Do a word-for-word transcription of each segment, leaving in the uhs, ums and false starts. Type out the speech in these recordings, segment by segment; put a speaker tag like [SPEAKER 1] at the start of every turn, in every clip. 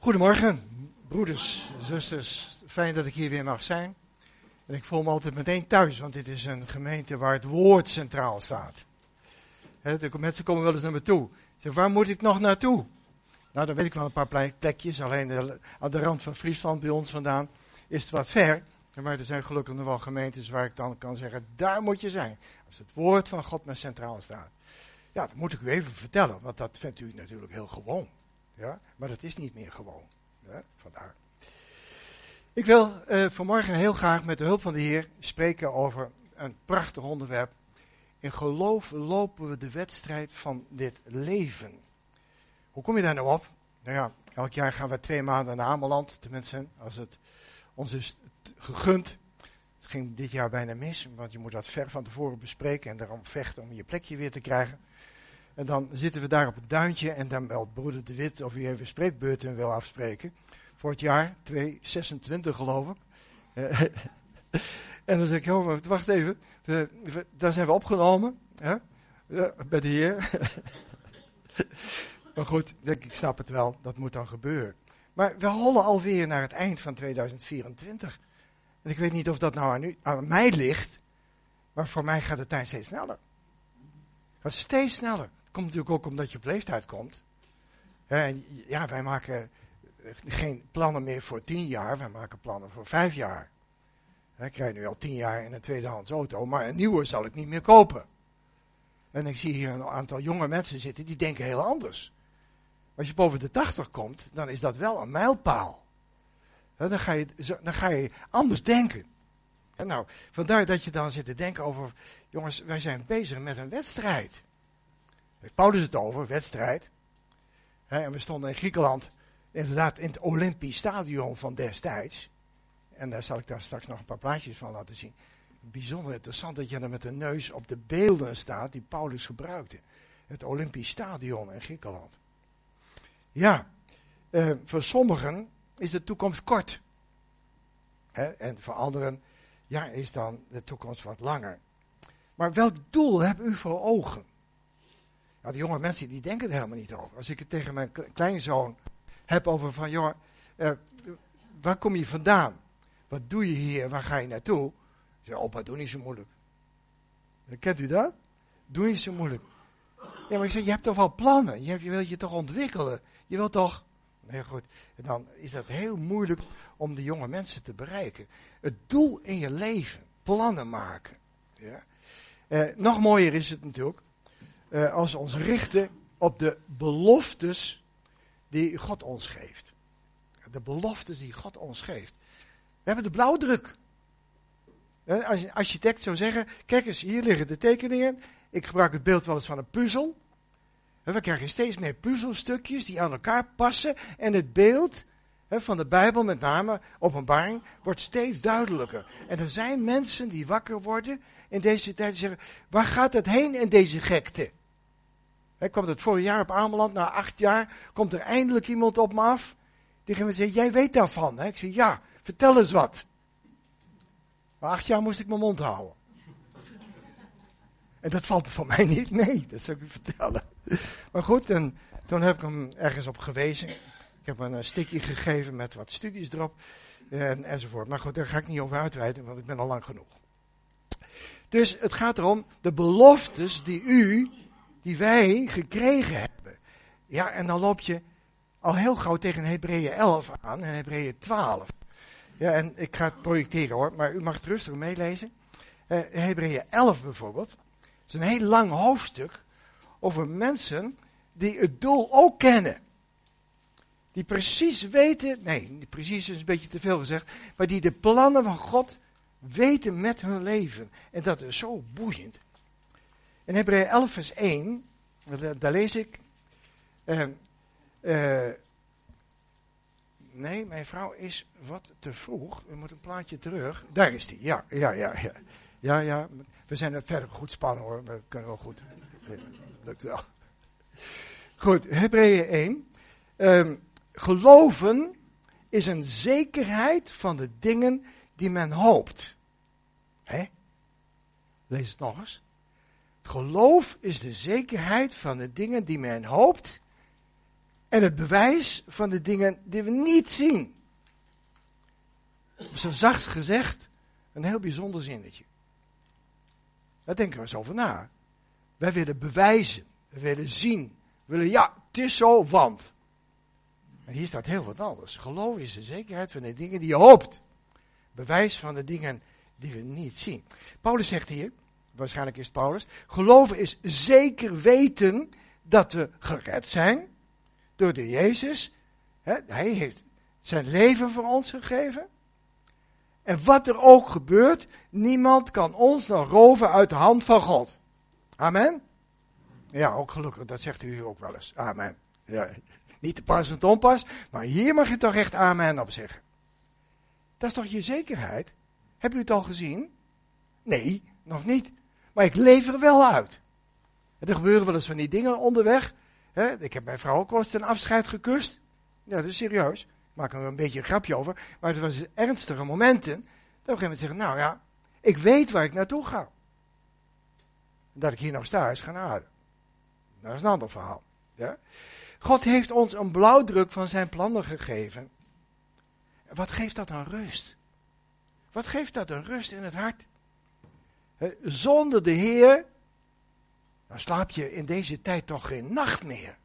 [SPEAKER 1] Goedemorgen, broeders, zusters. Fijn dat ik hier weer mag zijn. En ik voel me altijd meteen thuis, want dit is een gemeente waar het woord centraal staat. He, de mensen komen wel eens naar me toe. Ze zeggen, waar moet ik nog naartoe? Nou, dan weet ik wel een paar plekjes. Alleen de, aan de rand van Friesland bij ons vandaan is het wat ver. Maar er zijn gelukkig nog wel gemeentes waar ik dan kan zeggen, daar moet je zijn. Als het woord van God maar centraal staat. Ja, dat moet ik u even vertellen, want dat vindt u natuurlijk heel gewoon. Ja, maar dat is niet meer gewoon. Ja, vandaar. Ik wil uh, vanmorgen heel graag met de hulp van de Heer spreken over een prachtig onderwerp. In geloof lopen we de wedstrijd van dit leven. Hoe kom je daar nou op? Nou ja, elk jaar gaan we twee maanden naar Ameland, tenminste, als het ons is gegund. Het ging dit jaar bijna mis, want je moet dat ver van tevoren bespreken en daarom vechten om je plekje weer te krijgen. En dan zitten we daar op het duintje en dan meldt broeder De Wit of u even spreekbeurten wil afspreken. Voor het jaar tweeduizend zesentwintig geloof ik. En dan zeg ik, oh, wacht even, we, we, daar zijn we opgenomen, hè? Bij de Heer. Maar goed, denk, ik snap het wel, dat moet dan gebeuren. Maar we hollen alweer naar het eind van tweeduizend vierentwintig. En ik weet niet of dat nou aan, u, aan mij ligt, maar voor mij gaat de tijd steeds sneller. Het gaat steeds sneller. Komt natuurlijk ook omdat je op leeftijd komt. En ja, wij maken geen plannen meer voor tien jaar, wij maken plannen voor vijf jaar. Ik krijg nu al tien jaar in een tweedehands auto, maar een nieuwe zal ik niet meer kopen. En ik zie hier een aantal jonge mensen zitten, die denken heel anders. Als je boven de tachtig komt, dan is dat wel een mijlpaal. Dan ga je, dan ga je anders denken. En nou, vandaar dat je dan zit te denken over, jongens, wij zijn bezig met een wedstrijd. Heeft Paulus het over, wedstrijd. En we stonden in Griekenland, inderdaad in het Olympisch Stadion van destijds. En daar zal ik daar straks nog een paar plaatjes van laten zien. Bijzonder interessant dat je er met de neus op de beelden staat die Paulus gebruikte. Het Olympisch Stadion in Griekenland. Ja, eh, voor sommigen is de toekomst kort. Hè, en voor anderen ja, is dan de toekomst wat langer. Maar welk doel hebt u voor ogen? Nou, de jonge mensen die denken er helemaal niet over. Als ik het tegen mijn kleinzoon heb over van, joh, eh, waar kom je vandaan? Wat doe je hier? Waar ga je naartoe? Ik zeg, opa, doe niet zo moeilijk. Kent u dat? Doe niet zo moeilijk. Ja, maar ik zeg, je hebt toch wel plannen? Je, hebt, je wilt je toch ontwikkelen? Je wilt toch... Nee, goed. En dan is dat heel moeilijk om de jonge mensen te bereiken. Het doel in je leven. Plannen maken. Ja. Eh, nog mooier is het natuurlijk. Uh, als we ons richten op de beloftes die God ons geeft. De beloftes die God ons geeft. We hebben de blauwdruk. Uh, als een architect zou zeggen, kijk eens, hier liggen de tekeningen. Ik gebruik het beeld wel eens van een puzzel. Uh, we krijgen steeds meer puzzelstukjes die aan elkaar passen. En het beeld uh, van de Bijbel, met name Openbaring, wordt steeds duidelijker. En er zijn mensen die wakker worden in deze tijd en zeggen, waar gaat het heen in deze gekte? He, kwam het vorig jaar op Ameland, na acht jaar, komt er eindelijk iemand op me af. Die ging me zeggen, jij weet daarvan. He? Ik zeg, ja, vertel eens wat. Maar acht jaar moest ik mijn mond houden. En dat valt voor mij niet mee, dat zou ik u vertellen. Maar goed, en toen heb ik hem ergens op gewezen. Ik heb hem een stickje gegeven met wat studies erop, en, enzovoort. Maar goed, daar ga ik niet over uitweiden, want ik ben al lang genoeg. Dus het gaat erom, de beloftes die u... die wij gekregen hebben. Ja, en dan loop je al heel gauw tegen Hebreeën elf aan en Hebreeën twaalf. Ja, en ik ga het projecteren hoor, maar u mag het rustig meelezen. Uh, Hebreeën elf bijvoorbeeld. Het is een heel lang hoofdstuk over mensen die het doel ook kennen. Die precies weten, nee, precies is een beetje te veel gezegd, maar die de plannen van God weten met hun leven. En dat is zo boeiend. In Hebreeën elf vers één, daar, daar lees ik. Uh, uh, nee, mijn vrouw is wat te vroeg. U moet een plaatje terug. Daar is die. Ja, ja, ja, ja. Ja, ja. We zijn er verder goed spannen hoor. We kunnen wel goed. Lukt wel. Goed, Hebreeën één. Uh, geloven is een zekerheid van de dingen die men hoopt. Hè? Lees het nog eens. Geloof is de zekerheid van de dingen die men hoopt En het bewijs van de dingen die we niet zien. Zo zacht gezegd, een heel bijzonder zinnetje. Daar denken we eens over na. Wij willen bewijzen, we willen zien. We willen, ja, het is zo, want. Maar hier staat heel wat anders. Geloof is de zekerheid van de dingen die je hoopt. Bewijs van de dingen die we niet zien. Paulus zegt hier, waarschijnlijk is het Paulus, geloven is zeker weten dat we gered zijn door de Jezus. He, hij heeft zijn leven voor ons gegeven. En wat er ook gebeurt, niemand kan ons nog roven uit de hand van God. Amen? Ja, ook gelukkig, dat zegt u ook wel eens. Amen. Ja, niet te pas en te onpas, maar hier mag je toch echt amen op zeggen. Dat is toch je zekerheid? Heb u het al gezien? Nee, nog niet. Maar ik leef er wel uit. En er gebeuren wel eens van die dingen onderweg. He, ik heb mijn vrouw ook wel eens ten afscheid gekust. Ja, dat is serieus. Ik maak er een beetje een grapje over. Maar het was ernstige momenten. Dan op een gegeven moment zeggen, nou ja, ik weet waar ik naartoe ga. Dat ik hier nog sta is genade. Dat is een ander verhaal. Ja? God heeft ons een blauwdruk van zijn plannen gegeven. Wat geeft dat een rust? Wat geeft dat een rust in het hart? He, zonder de Heer, dan slaap je in deze tijd toch geen nacht meer.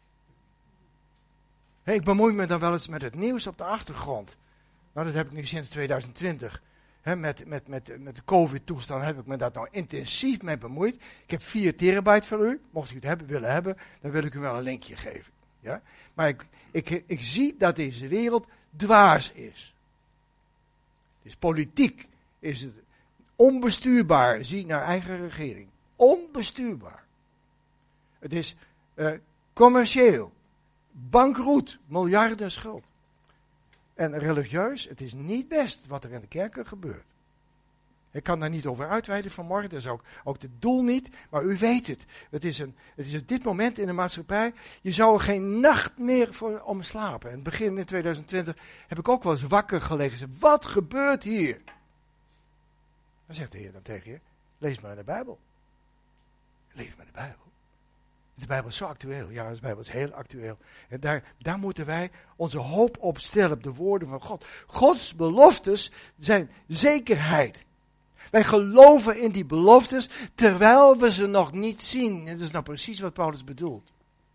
[SPEAKER 1] He, ik bemoei me dan wel eens met het nieuws op de achtergrond. Nou, dat heb ik nu sinds tweeduizend twintig. He, met, met, met, met de COVID-toestand heb ik me daar nou intensief mee bemoeid. Ik heb vier terabyte voor u. Mocht u het hebben, willen hebben, dan wil ik u wel een linkje geven. Ja? Maar ik, ik, ik zie dat deze wereld dwaas is. Het is politiek, is het onbestuurbaar, zie naar eigen regering. Onbestuurbaar. Het is uh, commercieel, bankroet, miljarden schuld. En religieus, het is niet best wat er in de kerken gebeurt. Ik kan daar niet over uitweiden vanmorgen, dat is ook, ook het doel niet, maar u weet het. Het is, een, het is op dit moment in de maatschappij, je zou er geen nacht meer voor om slapen. In het begin in tweeduizend twintig heb ik ook wel eens wakker gelegen. Zeg, wat gebeurt hier? Dan zegt de Heer dan tegen je, lees maar in de Bijbel. Lees maar in de Bijbel. Is de Bijbel zo actueel? Ja, de Bijbel is heel actueel. En daar, daar moeten wij onze hoop op stellen, op de woorden van God. Gods beloftes zijn zekerheid. Wij geloven in die beloftes, terwijl we ze nog niet zien. En dat is nou precies wat Paulus bedoelt.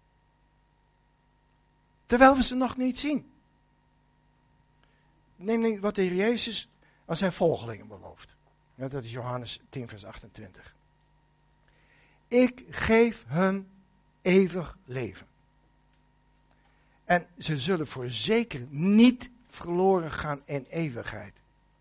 [SPEAKER 1] Terwijl we ze nog niet zien. Neem wat de Heer Jezus aan zijn volgelingen belooft. Ja, dat is Johannes tien vers achtentwintig. Ik geef hun eeuwig leven. En ze zullen voorzeker niet verloren gaan in eeuwigheid.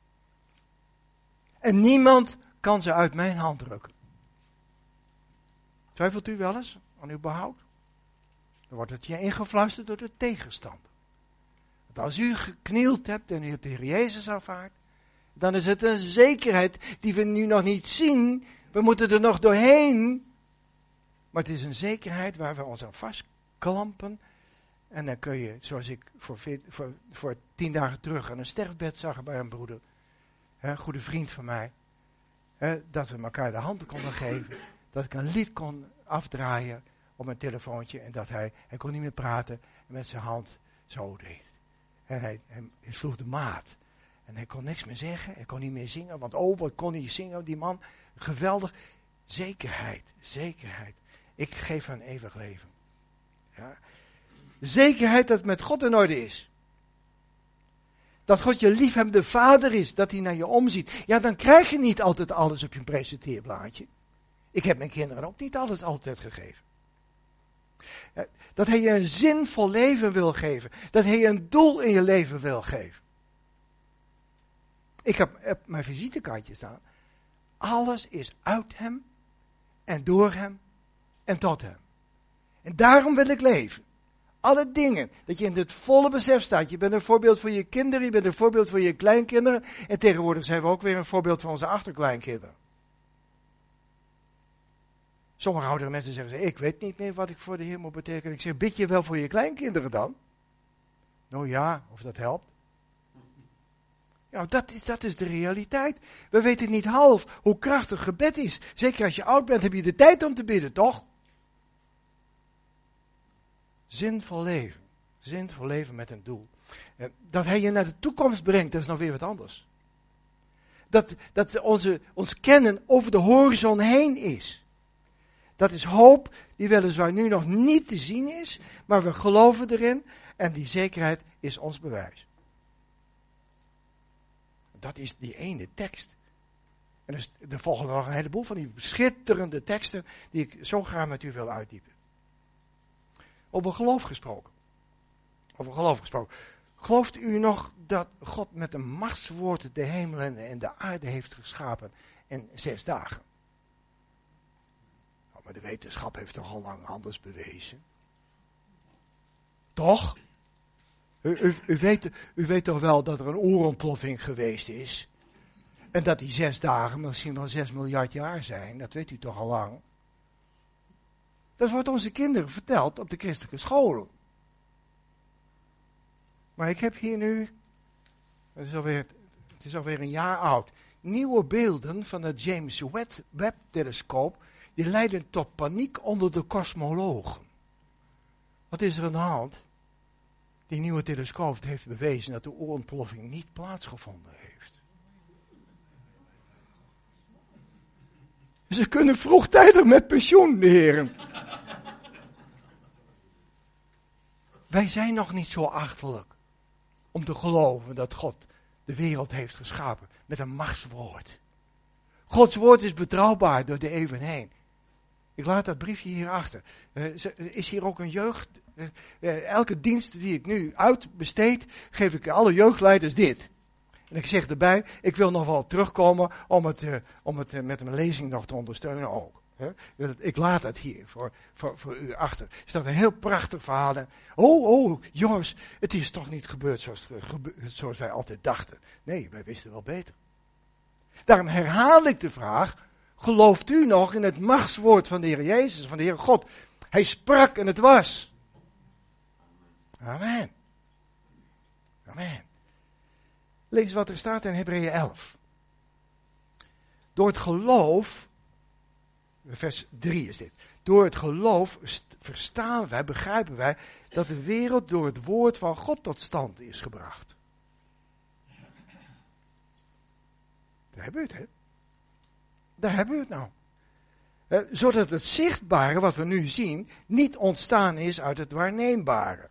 [SPEAKER 1] En niemand kan ze uit mijn hand drukken. Twijfelt u wel eens aan uw behoud? Dan wordt het je ingefluisterd door de tegenstander. Want als u geknield hebt en u hebt de Heer Jezus aanvaard, dan is het een zekerheid die we nu nog niet zien. We moeten er nog doorheen. Maar het is een zekerheid waar we ons aan vastklampen. En dan kun je, zoals ik voor, voor, voor tien dagen terug aan een sterfbed zag bij een broeder. Een goede vriend van mij. He, dat we elkaar de hand konden geven. Dat ik een lied kon afdraaien op mijn telefoontje. En dat hij, hij kon niet meer praten. En met zijn hand zo deed. En hij, hij, hij sloeg de maat. En hij kon niks meer zeggen. Hij kon niet meer zingen. Want oh, wat kon hij zingen, die man. Geweldig. Zekerheid. Zekerheid. Ik geef hem eeuwig leven. Ja. Zekerheid dat het met God in orde is. Dat God je liefhebbende vader is, dat hij naar je omziet. Ja, dan krijg je niet altijd alles op je presenteerblaadje. Ik heb mijn kinderen ook niet alles altijd gegeven. Dat hij je een zinvol leven wil geven. Dat hij je een doel in je leven wil geven. Ik heb op mijn visitekaartje staan. Alles is uit hem en door hem en tot hem. En daarom wil ik leven. Alle dingen, dat je in het volle besef staat. Je bent een voorbeeld voor je kinderen, je bent een voorbeeld voor je kleinkinderen. En tegenwoordig zijn we ook weer een voorbeeld voor onze achterkleinkinderen. Sommige oudere mensen zeggen, ik weet niet meer wat ik voor de Heer moet betekenen. Ik zeg, bid je wel voor je kleinkinderen dan? Nou ja, of dat helpt. Ja, dat is, dat is de realiteit. We weten niet half hoe krachtig gebed is. Zeker als je oud bent, heb je de tijd om te bidden, toch? Zinvol leven. Zinvol leven met een doel. En dat hij je naar de toekomst brengt, dat is nog weer wat anders. Dat, dat onze, ons kennen over de horizon heen is. Dat is hoop die weliswaar nu nog niet te zien is, maar we geloven erin en die zekerheid is ons bewijs. Dat is die ene tekst. En dus, er volgen nog een heleboel van die schitterende teksten die ik zo graag met u wil uitdiepen. Over geloof gesproken. Over geloof gesproken. Gelooft u nog dat God met een machtswoord de hemelen en de aarde heeft geschapen in zes dagen? Nou, maar de wetenschap heeft toch al lang anders bewezen? Toch? U, u, u, weet, u weet toch wel dat er een oerontploffing geweest is? En dat die zes dagen misschien wel zes miljard jaar zijn, dat weet u toch al lang? Dat wordt onze kinderen verteld op de christelijke scholen. Maar ik heb hier nu, het is alweer, het is alweer een jaar oud, nieuwe beelden van het James Webb-telescoop, die leiden tot paniek onder de kosmologen. Wat is er aan de hand? Die nieuwe telescoop heeft bewezen dat de oerontploffing niet plaatsgevonden heeft. Ze kunnen vroegtijdig met pensioen, de heren. Wij zijn nog niet zo achterlijk om te geloven dat God de wereld heeft geschapen met een machtswoord. Gods woord is betrouwbaar door de eeuwen heen. Ik laat dat briefje hier achter. Uh, is hier ook een jeugd? Uh, uh, elke dienst die ik nu uitbesteed, geef ik alle jeugdleiders dit. En ik zeg erbij, ik wil nog wel terugkomen om het, uh, om het uh, met mijn lezing nog te ondersteunen ook. Huh? Ik laat het hier voor, voor, voor u achter. Er staat een heel prachtig verhaal. En, oh, oh, jongens, het is toch niet gebeurd zoals, gebe, zoals wij altijd dachten. Nee, wij wisten wel beter. Daarom herhaal ik de vraag, gelooft u nog in het machtswoord van de Heer Jezus, van de Heer God? Hij sprak en het was. Amen. Amen. Lees wat er staat in Hebreeën elf. Door het geloof, vers drie is dit. Door het geloof verstaan wij, begrijpen wij, dat de wereld door het woord van God tot stand is gebracht. Daar hebben we het, hè? Daar hebben we het nou. Eh, zodat het zichtbare, wat we nu zien, niet ontstaan is uit het waarneembare.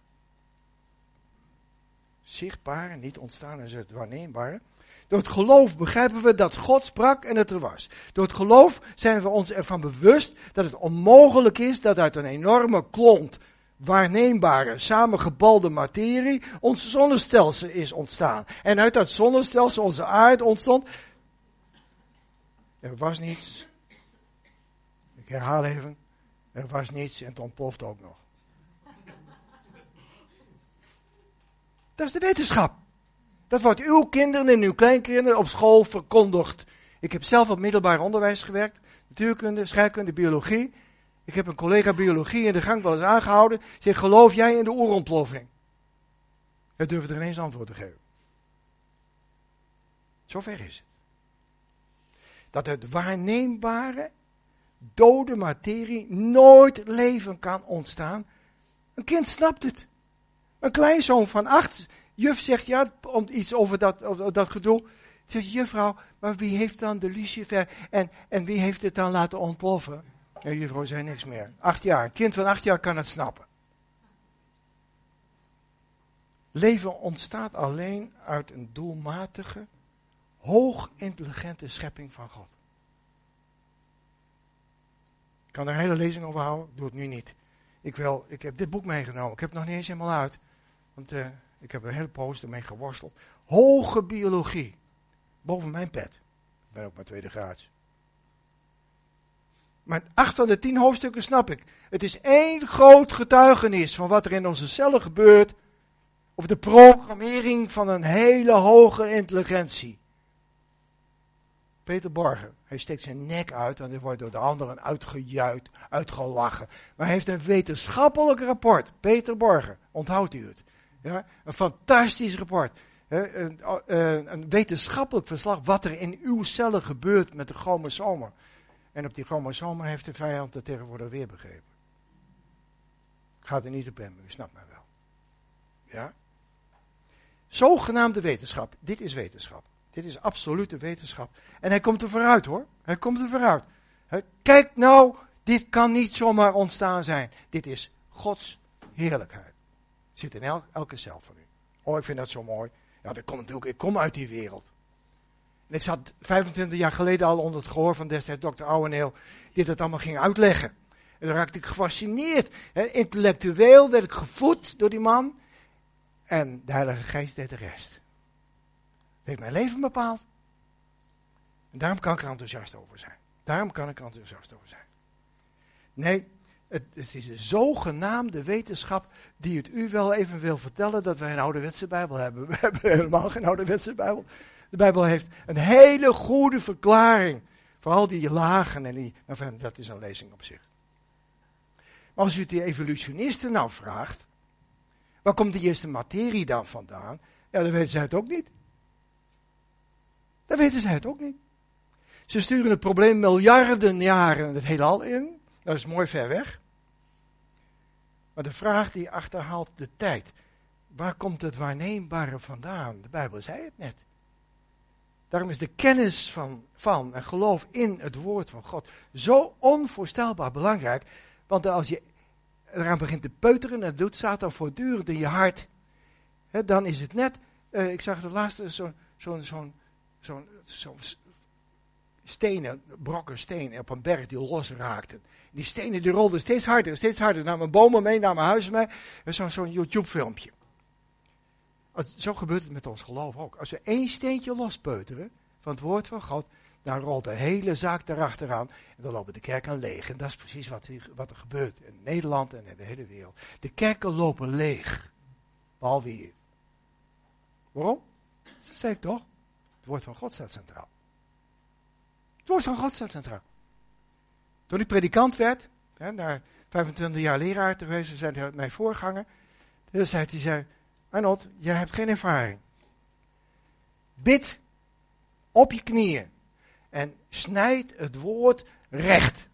[SPEAKER 1] Zichtbare, niet ontstaan is uit het waarneembare. Door het geloof begrijpen we dat God sprak en het er was. Door het geloof zijn we ons ervan bewust dat het onmogelijk is dat uit een enorme klont waarneembare, samengebalde materie ons zonnestelsel is ontstaan. En uit dat zonnestelsel onze aarde ontstond. Er was niets. Ik herhaal even. Er was niets en het ontploft ook nog. Dat is de wetenschap. Dat wordt uw kinderen en uw kleinkinderen op school verkondigd. Ik heb zelf op middelbaar onderwijs gewerkt. Natuurkunde, scheikunde, biologie. Ik heb een collega biologie in de gang wel eens aangehouden. Zeg, geloof jij in de oerontploffing? Hij durfde er ineens antwoord te geven. Zover is het. Dat het waarneembare, dode materie nooit leven kan ontstaan. Een kind snapt het. Een kleinzoon van acht, juf zegt ja, om iets over dat, over dat gedoe. Zegt juffrouw, maar wie heeft dan de lucifer en, en wie heeft het dan laten ontploffen? Ja, juffrouw zei niks meer. Acht jaar, een kind van acht jaar kan het snappen. Leven ontstaat alleen uit een doelmatige, hoog intelligente schepping van God. Ik kan er een hele lezing over houden, doe het nu niet. Ik, wil, ik heb dit boek meegenomen, ik heb het nog niet eens helemaal uit. Want uh, ik heb er een hele poos ermee geworsteld. Hoge biologie. Boven mijn pet. Ik ben ook maar tweede graads. Maar acht van de tien hoofdstukken snap ik. Het is één groot getuigenis van wat er in onze cellen gebeurt. Of de programmering van een hele hoge intelligentie. Peter Borger, hij steekt zijn nek uit en hij wordt door de anderen uitgejuicht, uitgelachen. Maar hij heeft een wetenschappelijk rapport. Peter Borger, onthoudt u het. Ja, een fantastisch rapport. Een, een, een wetenschappelijk verslag wat er in uw cellen gebeurt met de chromosomen. En op die chromosomen heeft de vijand het tegenwoordig weer begrepen. Ik ga er niet op in, u snapt mij wel. Ja? Zogenaamde wetenschap. Dit is wetenschap. Dit is absolute wetenschap. En hij komt er vooruit hoor. Hij komt er vooruit. Kijk nou, dit kan niet zomaar ontstaan zijn. Dit is Gods heerlijkheid. Het zit in el, elke cel van u. Oh, ik vind dat zo mooi. Ja, dat komt natuurlijk, ik kom uit die wereld. En ik zat vijfentwintig jaar geleden al onder het gehoor van destijds dokter Ouweneel, die dat allemaal ging uitleggen. En dan raakte ik gefascineerd. He, intellectueel werd ik gevoed door die man. En de Heilige Geest deed de rest. Dat heeft mijn leven bepaald. En daarom kan ik er enthousiast over zijn. Daarom kan ik er enthousiast over zijn. Nee, het, het is de zogenaamde wetenschap die het u wel even wil vertellen dat wij een ouderwetse Bijbel hebben. We hebben helemaal geen ouderwetse Bijbel. De Bijbel heeft een hele goede verklaring voor al die lagen en die, enfin, dat is een lezing op zich. Maar als u het die evolutionisten nou vraagt, waar komt die eerste materie dan vandaan? Ja, dan weten zij het ook niet. Dan weten zij het ook niet. Ze sturen het probleem miljarden jaren het heelal in. Dat is mooi ver weg. Maar de vraag die achterhaalt de tijd. Waar komt het waarneembare vandaan? De Bijbel zei het net. Daarom is de kennis van, van en geloof in het woord van God zo onvoorstelbaar belangrijk. Want als je eraan begint te peuteren, en dat doet Satan voortdurend in je hart, hè, dan is het net, uh, ik zag het laatste, zo'n zo, zo, zo, zo, zo stenen, brokken steen op een berg die losraakten. Die stenen die rolden steeds harder, steeds harder, namen bomen mee, namen huizen mee. Zo'n zo'n YouTube filmpje. Zo gebeurt het met ons geloof ook. Als we één steentje lospeuteren van het woord van God, dan rolt de hele zaak erachteraan. En dan lopen de kerken leeg. En dat is precies wat, hier, wat er gebeurt in Nederland en in de hele wereld. De kerken lopen leeg. Behalve hier. Waarom? Dat zei ik toch? Het woord van God staat centraal. Het woord van God staat centraal. Toen ik predikant werd, hè, na vijfentwintig jaar leraar te geweest, zei hij mijn voorganger. Dus zei hij, zei, Arnold, jij hebt geen ervaring. Bid op je knieën en snijd het woord recht.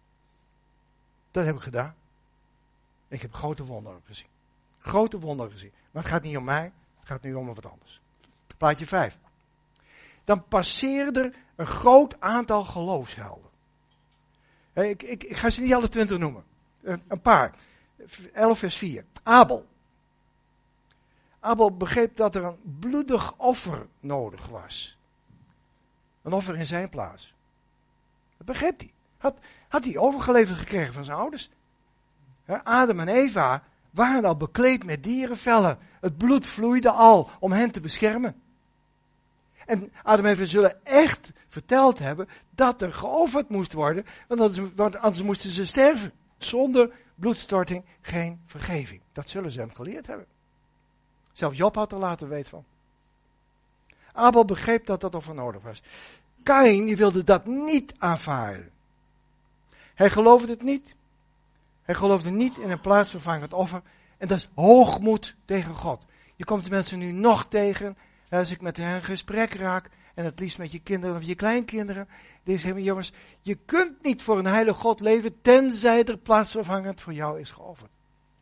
[SPEAKER 1] Dat heb ik gedaan. Ik heb grote wonderen gezien. Grote wonderen gezien. Maar het gaat niet om mij, het gaat nu om wat anders. Plaatje vijf. Dan passeerde er een groot aantal geloofshelden. Ik, ik, ik ga ze niet alle twintig noemen. Een, een paar. elf vers vier. Abel. Abel begreep dat er een bloedig offer nodig was. Een offer in zijn plaats. Dat begreep hij. Had, had hij overgeleverd gekregen van zijn ouders. Ja, Adam en Eva waren al bekleed met dierenvellen. Het bloed vloeide al om hen te beschermen. En Adam en Eva zullen echt verteld hebben dat er geofferd moest worden, want anders, want anders moesten ze sterven. Zonder bloedstorting geen vergeving. Dat zullen ze hem geleerd hebben. Zelfs Job had er later weet van. Abel begreep dat dat offer nodig was. Kaïn, die wilde dat niet aanvaarden. Hij geloofde het niet. Hij geloofde niet in een plaatsvervangend offer. En dat is hoogmoed tegen God. Je komt de mensen nu nog tegen, als ik met hen in gesprek raak, en het liefst met je kinderen of je kleinkinderen. Die zeggen, jongens, je kunt niet voor een heilige God leven, tenzij er plaatsvervangend voor jou is geofferd.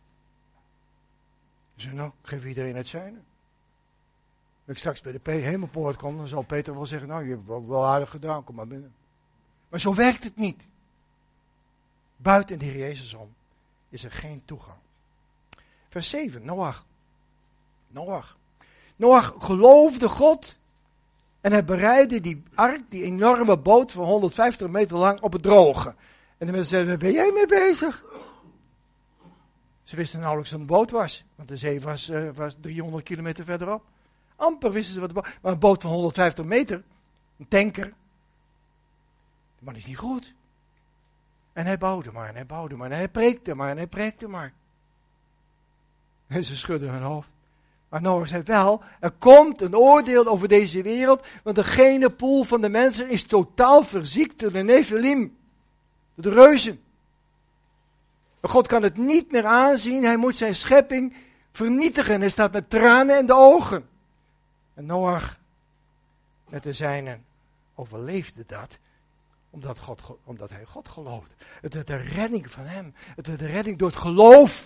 [SPEAKER 1] Dus nou, geef iedereen het zijne. Als ik straks bij de hemelpoort kom, dan zal Peter wel zeggen, nou, je hebt het wel aardig gedaan, kom maar binnen. Maar zo werkt het niet. Buiten de Heer Jezus om is er geen toegang. Vers zeven, Noach. Noach. Noach geloofde God en hij bereidde die ark, die enorme boot van honderdvijftig meter lang, op het droge. En de mensen zeiden, waar ben jij mee bezig? Ze wisten nauwelijks dat het een boot was, want de zee was, uh, was driehonderd kilometer verderop. Amper wisten ze wat de boot, maar een boot van honderdvijftig meter, een tanker, die man is niet goed. En hij bouwde maar, en hij bouwde maar, en hij preekte maar, en hij preekte maar. En ze schudden hun hoofd. Maar Noach zei wel, er komt een oordeel over deze wereld, want de genepool van de mensen is totaal verziekt door de Nephilim, door de reuzen. God kan het niet meer aanzien, hij moet zijn schepping vernietigen. Hij staat met tranen in de ogen. En Noach met de zijnen overleefde dat, omdat, God, omdat hij God geloofde. Het werd de redding van hem, het werd de redding door het geloof.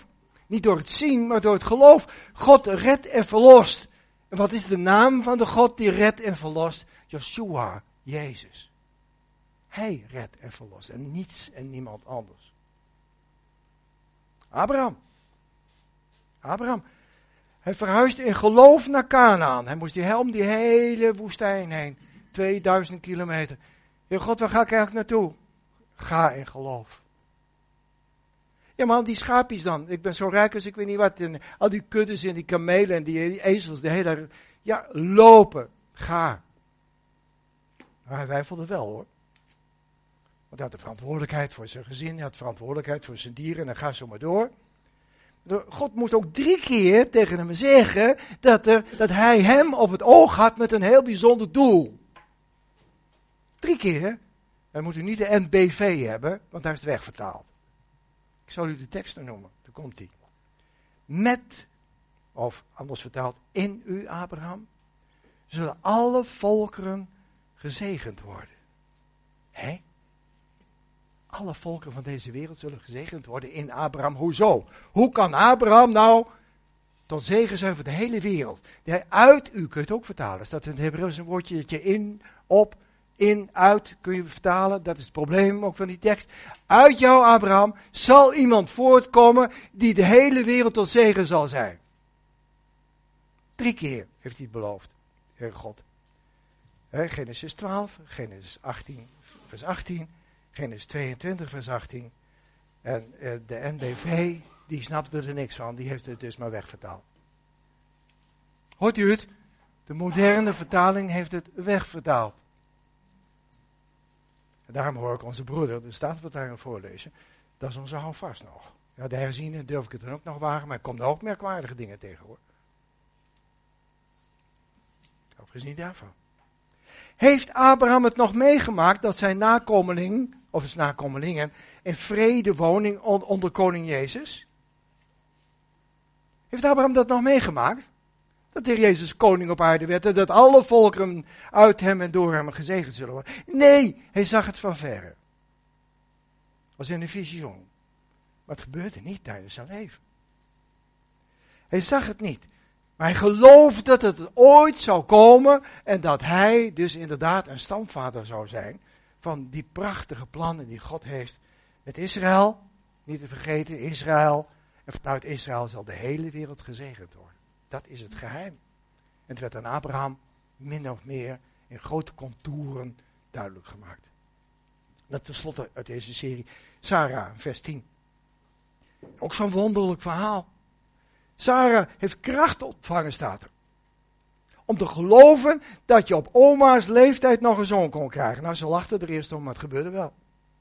[SPEAKER 1] Niet door het zien, maar door het geloof. God redt en verlost. En wat is de naam van de God die redt en verlost? Yeshua, Jezus. Hij redt en verlost en niets en niemand anders. Abraham. Abraham. Hij verhuisde in geloof naar Kanaan. Hij moest die helm die hele woestijn heen. tweeduizend kilometer. Heer God, waar ga ik eigenlijk naartoe? Ga in geloof. Ja, maar al die schaapjes dan. Ik ben zo rijk als ik weet niet wat. En al die kuddes en die kamelen en die, die ezels. De hele, ja, lopen. Ga. Maar hij wijfelde wel hoor. Want hij had de verantwoordelijkheid voor zijn gezin. Hij had verantwoordelijkheid voor zijn dieren. En dan ga zo maar door. God moest ook drie keer tegen hem zeggen dat, er, dat hij hem op het oog had met een heel bijzonder doel. Drie keer. Dan moet u niet de N B V hebben, want daar is het wegvertaald. Ik zal u de teksten noemen. Daar komt hij. Met, of anders vertaald, in u Abraham, zullen alle volkeren gezegend worden. Hé? Alle volkeren van deze wereld zullen gezegend worden in Abraham. Hoezo? Hoe kan Abraham nou tot zegen zijn voor de hele wereld? De uit u kun je het ook vertalen. Er staat in het Hebreeuws een woordje dat je in, op, in, uit kun je vertalen. Dat is het probleem ook van die tekst. Uit jou, Abraham, zal iemand voortkomen die de hele wereld tot zegen zal zijn. Drie keer heeft hij het beloofd, Heer God. He, Genesis twaalf, Genesis achttien, vers achttien. Genesis tweeëntwintig, vers achttien. En uh, de N B V, die snapte er niks van. Die heeft het dus maar wegvertaald. Hoort u het? De moderne vertaling heeft het wegvertaald. En daarom hoor ik onze broeder, de Statenvertaling voorlezen. Dat is onze houvast nog. Ja, de herziene durf ik het dan ook nog wagen, maar ik kom er ook merkwaardige dingen tegen hoor. Overigens niet daarvan. Heeft Abraham het nog meegemaakt dat zijn nakomeling, of zijn nakomelingen, in vrede woning onder koning Jezus? Heeft Abraham dat nog meegemaakt? Dat de Heer Jezus koning op aarde werd en dat alle volkeren uit hem en door hem gezegend zullen worden? Nee, hij zag het van verre. Als in een visioen. Maar het gebeurde niet tijdens zijn leven. Hij zag het niet. Maar hij geloofde dat het ooit zou komen en dat hij dus inderdaad een stamvader zou zijn van die prachtige plannen die God heeft met Israël. Niet te vergeten, Israël. En vanuit Israël zal de hele wereld gezegend worden. Dat is het geheim. En het werd aan Abraham min of meer in grote contouren duidelijk gemaakt. Dat tenslotte uit deze serie, Sarah, vers tien. Ook zo'n wonderlijk verhaal. Sarah heeft kracht ontvangen, staat er. Om te geloven dat je op oma's leeftijd nog een zoon kon krijgen. Nou, ze lachten er eerst om, maar het gebeurde wel.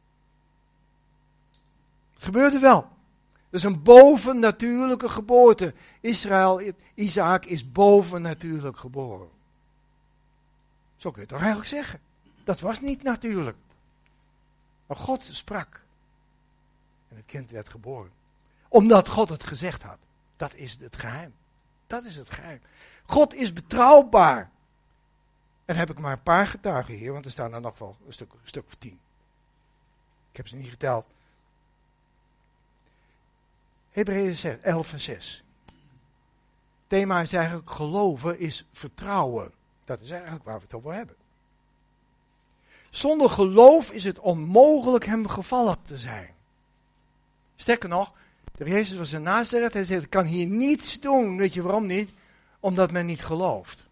[SPEAKER 1] Het gebeurde wel. Dat is een bovennatuurlijke geboorte. Israël, Isaac is bovennatuurlijk geboren. Zo kun je het toch eigenlijk zeggen. Dat was niet natuurlijk. Maar God sprak. En het kind werd geboren. Omdat God het gezegd had. Dat is het geheim. Dat is het geheim. God is betrouwbaar. En heb ik maar een paar getuigen hier, want er staan er nog wel een stuk, een stuk of tien. Ik heb ze niet geteld. Hebreeën elf en zes. Thema is eigenlijk geloven is vertrouwen. Dat is eigenlijk waar we het over hebben. Zonder geloof is het onmogelijk hem gevallen te zijn. Sterker nog, de Jezus was in Nazareth. Hij zei, ik kan hier niets doen. Weet je waarom niet? Omdat men niet gelooft.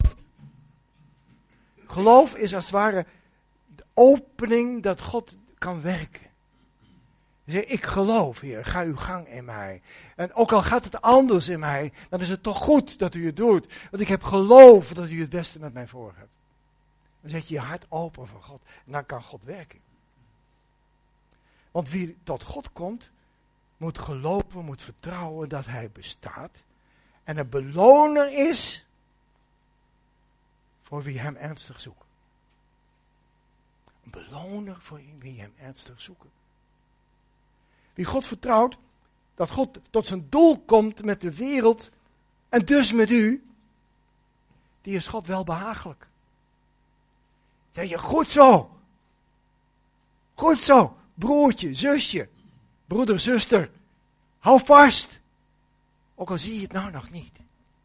[SPEAKER 1] Geloof is als het ware de opening dat God kan werken. Hij zei, ik geloof, Heer, ga uw gang in mij. En ook al gaat het anders in mij, dan is het toch goed dat u het doet. Want ik heb geloof dat u het beste met mij voor hebt. Dan zet je je hart open voor God. En dan kan God werken. Want wie tot God komt, moet geloven, moet vertrouwen dat hij bestaat. En een beloner is voor wie hem ernstig zoeken. Een beloner voor wie hem ernstig zoeken. Wie God vertrouwt, dat God tot zijn doel komt met de wereld en dus met u, die is God wel behagelijk. Zeg je, goed zo. Goed zo. Broertje, zusje, broeder, zuster. Hou vast. Ook al zie je het nou nog niet.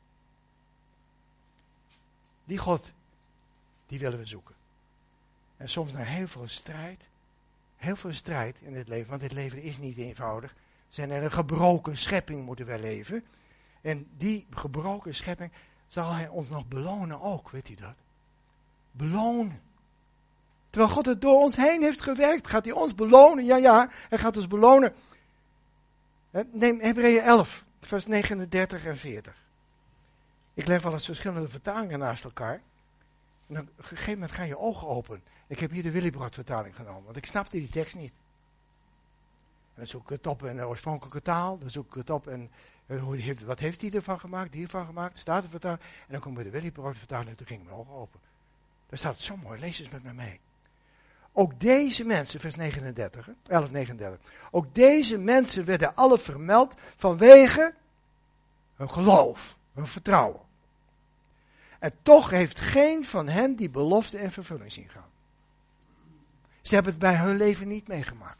[SPEAKER 1] Die God, die willen we zoeken. En soms naar heel veel strijd. Heel veel strijd in het leven, want dit leven is niet eenvoudig. We zijn in een gebroken schepping moeten wij leven. En die gebroken schepping zal hij ons nog belonen ook, weet u dat? Belonen. Terwijl God het door ons heen heeft gewerkt, gaat hij ons belonen. Ja, ja, hij gaat ons belonen. Neem Hebreeën elf, vers negenendertig en veertig. Ik leg wel eens verschillende vertalingen naast elkaar. En op een gegeven moment gaan je ogen open. Ik heb hier de Willibrord vertaling genomen, want ik snapte die tekst niet. En dan zoek ik het op in de oorspronkelijke taal, dan zoek ik het op en uh, wat heeft hij ervan gemaakt, hiervan gemaakt, staat er vertaling. En dan kom ik bij de Willibrord vertaling en toen gingen mijn ogen open. Daar staat het zo mooi, lees eens met me mee. Ook deze mensen, vers negenendertig, elf negenendertig. Ook deze mensen werden alle vermeld vanwege hun geloof, hun vertrouwen. En toch heeft geen van hen die belofte in vervulling zien gaan. Ze hebben het bij hun leven niet meegemaakt.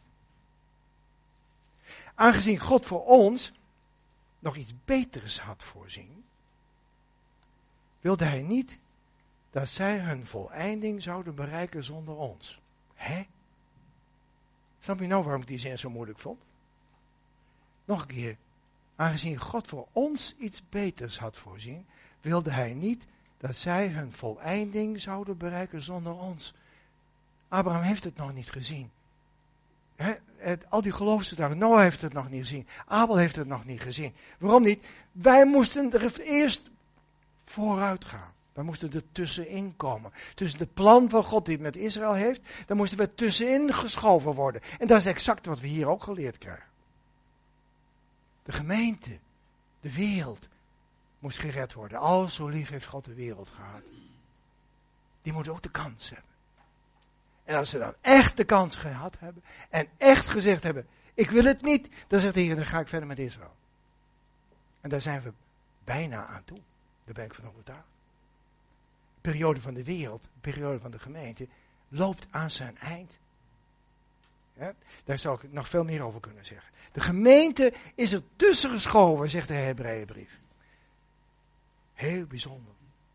[SPEAKER 1] Aangezien God voor ons nog iets beters had voorzien, wilde hij niet dat zij hun voleinding zouden bereiken zonder ons. Hè? Snap je nou waarom ik die zin zo moeilijk vond? Nog een keer. Aangezien God voor ons iets beters had voorzien, wilde hij niet dat zij hun voleinding zouden bereiken zonder ons. Abraham heeft het nog niet gezien. He, het, al die geloofsgetuigen, Noah heeft het nog niet gezien. Abel heeft het nog niet gezien. Waarom niet? Wij moesten er eerst vooruit gaan. Wij moesten er tussenin komen. Tussen het plan van God die het met Israël heeft, daar moesten we tussenin geschoven worden. En dat is exact wat we hier ook geleerd krijgen. De gemeente, de wereld, moest gered worden. Al zo lief heeft God de wereld gehad. Die moet ook de kans hebben. En als ze dan echt de kans gehad hebben, en echt gezegd hebben, ik wil het niet, dan zegt de Heer, dan ga ik verder met Israël. En daar zijn we bijna aan toe. Daar ben ik van overtuigd. De periode van de wereld, de periode van de gemeente, loopt aan zijn eind. Ja, daar zou ik nog veel meer over kunnen zeggen. De gemeente is er tussen geschoven, zegt de Hebreeënbrief. Heel bijzonder.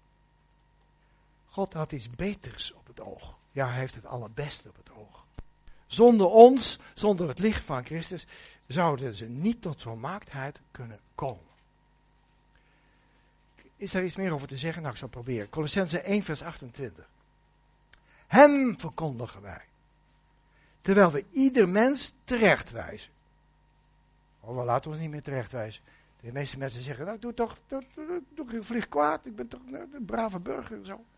[SPEAKER 1] God had iets beters op het oog. Ja, hij heeft het allerbeste op het oog. Zonder ons, zonder het licht van Christus, zouden ze niet tot volmaaktheid kunnen komen. Is daar iets meer over te zeggen? Nou, ik zal het proberen. Colossenzen één vers achtentwintig. Hem verkondigen wij. Terwijl we ieder mens terechtwijzen. Oh, we laten ons niet meer terechtwijzen. De meeste mensen zeggen, nou, doe toch, doe, doe, doe, doe vlieg kwaad. Ik ben toch een, een brave burger en zo.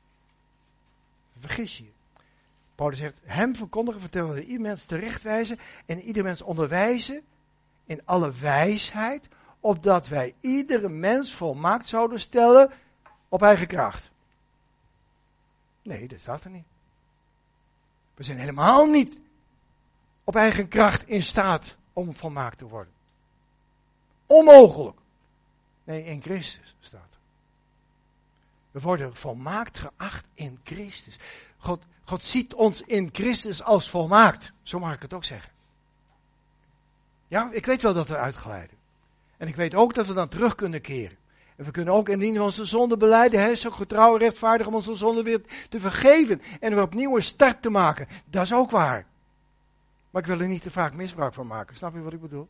[SPEAKER 1] Vergis je. Paulus zegt, hem verkondigen, vertellen we ieder mens terechtwijzen en ieder mens onderwijzen in alle wijsheid, opdat wij iedere mens volmaakt zouden stellen op eigen kracht. Nee, dat staat er niet. We zijn helemaal niet op eigen kracht in staat om volmaakt te worden. Onmogelijk. Nee, in Christus staat er. We worden volmaakt geacht in Christus. God, God ziet ons in Christus als volmaakt. Zo mag ik het ook zeggen. Ja, ik weet wel dat we uitglijden. En ik weet ook dat we dan terug kunnen keren. En we kunnen ook indien we onze zonde belijden, hij is ook getrouw en rechtvaardig om onze zonde weer te vergeven. En er opnieuw een start te maken. Dat is ook waar. Maar ik wil er niet te vaak misbruik van maken. Snap je wat ik bedoel?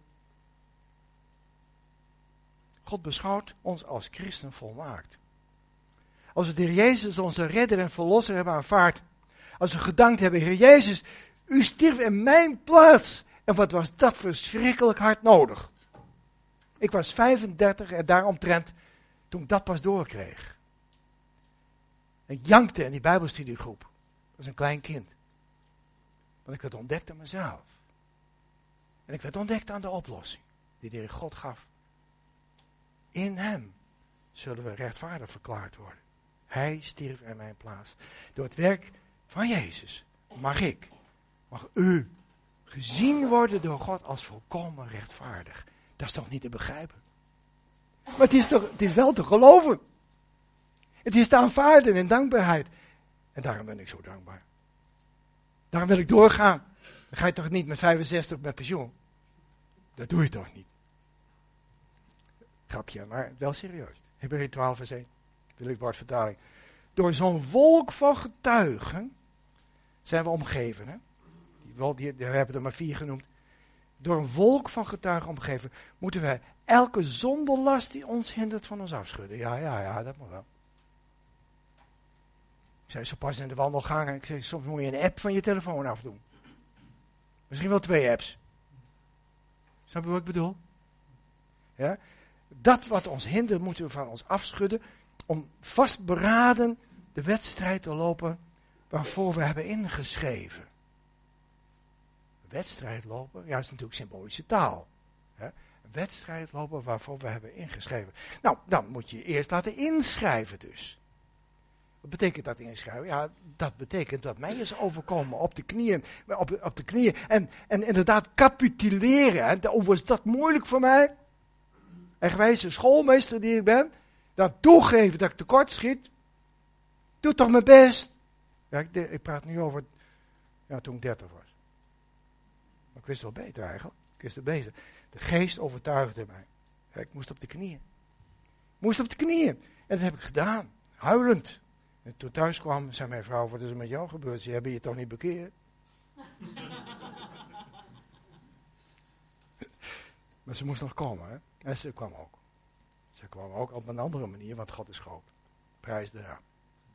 [SPEAKER 1] God beschouwt ons als christen volmaakt. Als we de Heer Jezus onze redder en verlosser hebben aanvaard. Als we gedankt hebben, Heer Jezus, u stierf in mijn plaats. En wat was dat verschrikkelijk hard nodig. Ik was vijfendertig en daaromtrent toen ik dat pas doorkreeg. Ik jankte in die Bijbelstudiegroep. Als een klein kind. Want ik werd ontdekt aan mezelf. En ik werd ontdekt aan de oplossing die de Heer God gaf. In hem zullen we rechtvaardig verklaard worden. Hij stierf in mijn plaats. Door het werk van Jezus mag ik, mag u gezien worden door God als volkomen rechtvaardig. Dat is toch niet te begrijpen? Maar het is, toch, het is wel te geloven. Het is te aanvaarden in dankbaarheid. En daarom ben ik zo dankbaar. Daarom wil ik doorgaan. Dan ga je toch niet met vijfenzestig met pensioen? Dat doe je toch niet? Grapje, maar wel serieus. Hebreeën twaalf vers één. Wil ik woordvertaling. Door zo'n wolk van getuigen zijn we omgeven. Hè? Die, wel, die, we hebben er maar vier genoemd. Door een wolk van getuigen omgeven moeten wij elke zonderlast die ons hindert van ons afschudden. Ja, ja, ja, dat moet wel. Ik zei zo pas in de wandelgangen. Ik zei, soms moet je een app van je telefoon afdoen. Misschien wel twee apps. Snap je wat ik bedoel? Ja? Dat wat ons hindert moeten we van ons afschudden. Om vastberaden de wedstrijd te lopen waarvoor we hebben ingeschreven. Wedstrijd lopen, ja, dat is natuurlijk symbolische taal. Hè? Een wedstrijd lopen waarvoor we hebben ingeschreven. Nou, dan moet je je eerst laten inschrijven dus. Wat betekent dat inschrijven? Ja, dat betekent dat mij is overkomen op de knieën. Op, op de knieën en, en inderdaad capituleren. Hè? Oh, was dat moeilijk voor mij? Eigenwijze schoolmeester die ik ben. Dan toegeven dat ik tekort schiet. Doe toch mijn best. Ja, ik, ik praat nu over ja, toen ik dertig was. Maar ik wist het wel beter eigenlijk. Ik wist het beter. De geest overtuigde mij. Ja, ik moest op de knieën. Ik moest op de knieën. En dat heb ik gedaan. Huilend. En toen thuis kwam, zei mijn vrouw, wat is er met jou gebeurd? Ze hebben je toch niet bekeerd? Maar ze moest nog komen, hè. En ze kwam ook. Ze kwam ook op een andere manier, want God is groot. Prijs de naam.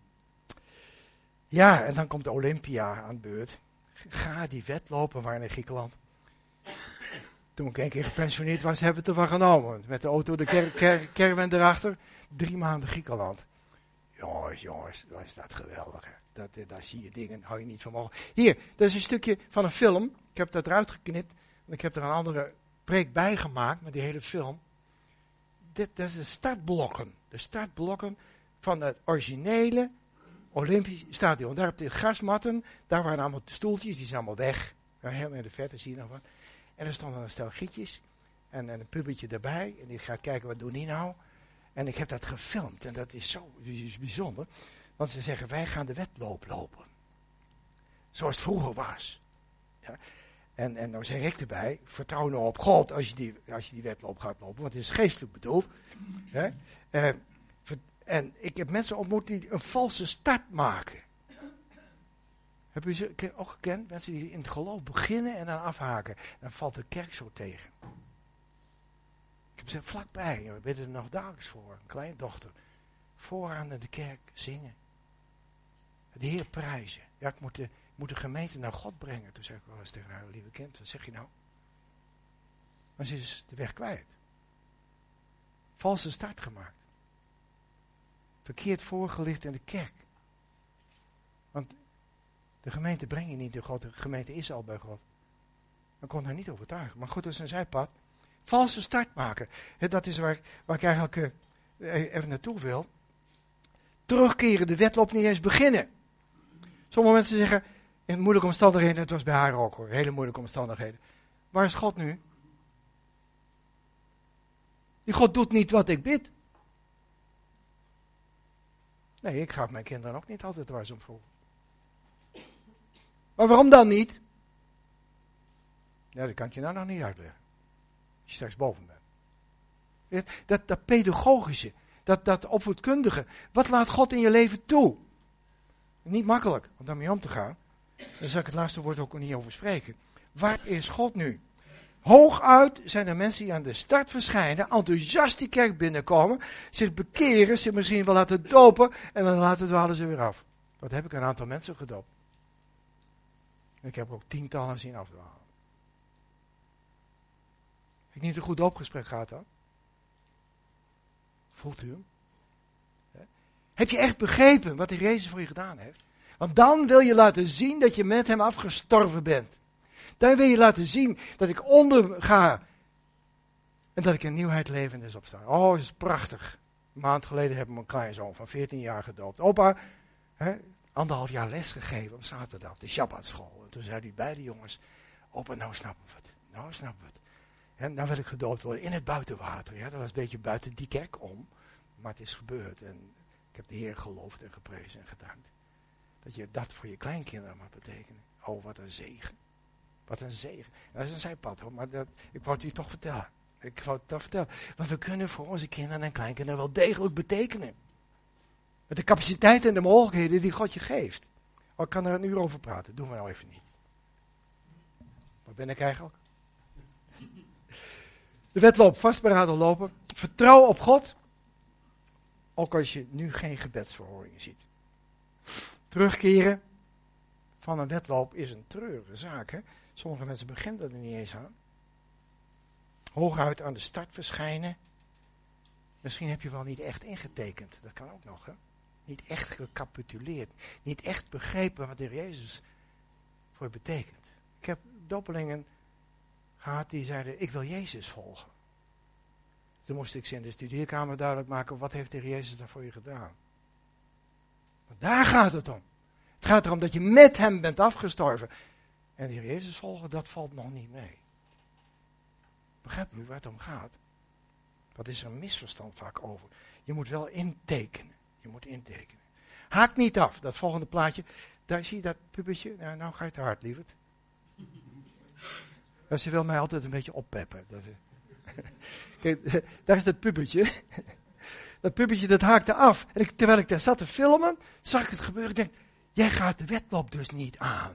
[SPEAKER 1] Ja, en dan komt de Olympia aan de beurt. Ga die wedlopen waar in Griekenland. Toen ik een keer gepensioneerd was, hebben we het ervan genomen. Met de auto, de ker, ker, caravan erachter. Drie maanden Griekenland. Jongens, jongens, wat is dat geweldig. Hè? Dat, daar zie je dingen, hou je niet van mogelijk. Hier, dat is een stukje van een film. Ik heb dat eruit geknipt. En ik heb er een andere preek bij gemaakt met die hele film. Dit, dat is de startblokken. De startblokken van het originele Olympisch stadion. Daar op de grasmatten, daar waren allemaal stoeltjes, die zijn allemaal weg. Ja, helemaal in de verte zie je nog wat. En er stonden een stel gietjes en, en een pubertje erbij. En die gaat kijken, wat doen die nou? En ik heb dat gefilmd en dat is zo is bijzonder. Want ze zeggen, wij gaan de wedloop lopen. Zoals het vroeger was. Ja. En, en nou zeg ik erbij, vertrouw nou op God als je die, als je die wedloop gaat lopen. Want het is geestelijk bedoeld. Hè? Uh, en ik heb mensen ontmoet die een valse start maken. Heb u ze ook gekend? Mensen die in het geloof beginnen en dan afhaken. Dan valt de kerk zo tegen. Ik heb ze vlakbij, we bidden er nog dagelijks voor. Een kleindochter. Vooraan in de kerk zingen. De Heer prijzen. Ja, ik moet de, moet de gemeente naar God brengen. Toen zei ik wel eens tegen haar, lieve kind, wat zeg je nou? Maar ze is de weg kwijt. Valse start gemaakt. Verkeerd voorgelicht in de kerk. Want de gemeente breng je niet door God. De gemeente is al bij God. Dan kon hij niet overtuigen. Maar goed, dat is een zijpad. Valse start maken. He, dat is waar, waar ik eigenlijk uh, even naartoe wil. Terugkeren, de wedloop niet eens beginnen. Sommige mensen zeggen, in moeilijke omstandigheden, het was bij haar ook hoor, hele moeilijke omstandigheden. Waar is God nu? Die God doet niet wat ik bid. Nee, ik ga mijn kinderen ook niet altijd waar ze om vroegen. Maar waarom dan niet? Ja, dat kan ik je nou nog niet uitleggen. Als je straks boven bent. Dat, dat pedagogische, dat, dat opvoedkundige. Wat laat God in je leven toe? Niet makkelijk om daarmee om te gaan. Daar zal ik het laatste woord ook niet over spreken. Waar is God nu? Hooguit zijn er mensen die aan de start verschijnen, enthousiast die kerk binnenkomen, zich bekeren, zich misschien wel laten dopen en dan laten dwalen ze weer af. Dat heb ik een aantal mensen gedoopt. En ik heb ook tientallen zien afdwalen. Heb ik niet een goed doopgesprek gehad dan? Voelt u hem? Heb je echt begrepen wat de Jezus voor je gedaan heeft? Want dan wil je laten zien dat je met hem afgestorven bent. Dan wil je laten zien dat ik onderga. En dat ik in nieuwheid levend is opstaan. Oh, dat is prachtig. Een maand geleden heb ik mijn kleinzoon van veertien jaar gedoopt. Opa, hè, anderhalf jaar les gegeven op zaterdag op de Shabbatschool. En toen zeiden die beide jongens, opa, nou snappen we het. Nou snappen we het. En dan werd ik gedoopt worden in het buitenwater. Ja, dat was een beetje buiten die kerk om. Maar het is gebeurd. En ik heb de Heer geloofd en geprezen en gedankt. Dat je dat voor je kleinkinderen mag betekenen. Oh, wat een zegen. Wat een zegen. Dat is een zijpad hoor, maar dat, ik wou het u toch vertellen. Ik wou het toch vertellen. Want we kunnen voor onze kinderen en kleinkinderen wel degelijk betekenen. Met de capaciteit en de mogelijkheden die God je geeft. Oh, ik kan er een uur over praten. Doen we nou even niet. Waar ben ik eigenlijk? De wedloop, vastberaden lopen. Vertrouw op God. Ook als je nu geen gebedsverhoringen ziet. Terugkeren van een wedloop is een treurige zaak. Hè? Sommige mensen beginnen er niet eens aan. Hooguit aan de start verschijnen. Misschien heb je wel niet echt ingetekend. Dat kan ook nog. Hè? Niet echt gecapituleerd. Niet echt begrepen wat de Heer Jezus voor je betekent. Ik heb doppelingen gehad die zeiden, ik wil Jezus volgen. Toen moest ik ze in de studeerkamer duidelijk maken, wat heeft de Heer Jezus daar voor je gedaan? Want daar gaat het om. Het gaat erom dat je met hem bent afgestorven. En de Heer Jezus volgen, dat valt nog niet mee. Begrijp u waar het om gaat? Wat is er een misverstand vaak over? Je moet wel intekenen. Je moet intekenen. Haak niet af. Dat volgende plaatje. Daar zie je dat puppetje. Nou, nou ga je te hard, lieverd. Ja, ze wil mij altijd een beetje oppeppen. Dat, kijk, daar is dat puppetje. Dat puppetje dat haakte af. En ik, terwijl ik daar zat te filmen, zag ik het gebeuren. Ik denk, jij gaat de wedloop dus niet aan.